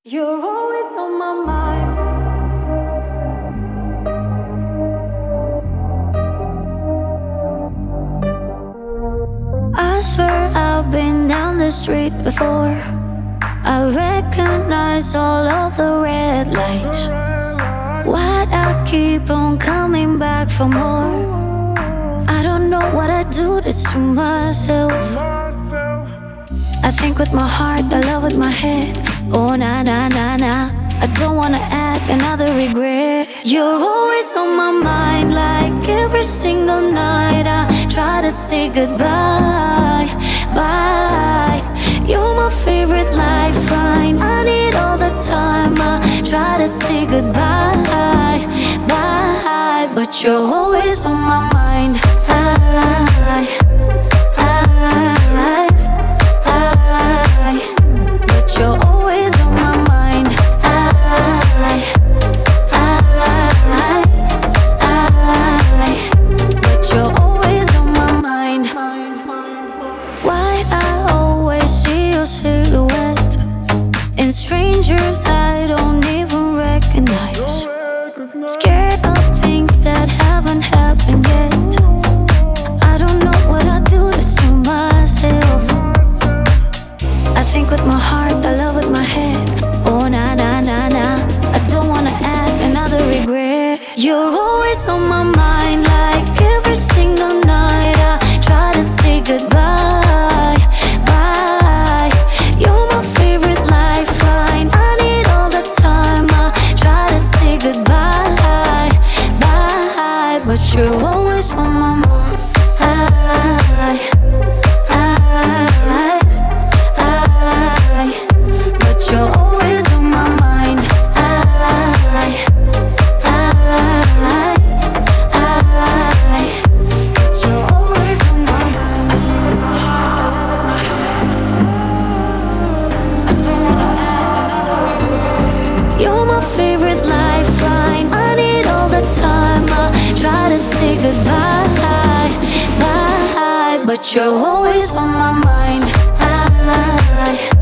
You're always on my mind. I swear I've been down the street before. I recognize all of the red lights. Why'd I keep on coming back for more? I don't know what I do this to myself. I think with my heart, I love with my head. Oh, nah, nah, nah, nah. I don't wanna add another regret. You're always on my mind, like every single night. I try to say goodbye, bye. You're my favorite lifeline. I need all the time. I try to say goodbye, bye. But you're always on my mind. But you're always on my mind. But you're always on my mind. Why I always see your silhouette in strangers I don't even recognize. Scared of things that haven't happened yet. I don't know what I do this to myself. I think with my heart, I love with my head. Oh, nah, nah, nah, nah. I don't wanna add another regret. You're always on my mind, like every single night. I try to say goodbye, bye. You're my favorite lifeline. I need all the time. I try to say goodbye, bye. But you're always on my mind. But you're always on my mind. But you're always on my mind. I think with my heart, I don't wanna add another. You're my favorite lifeline. I need all the time. I try to say goodbye, bye. But you're always on my mind.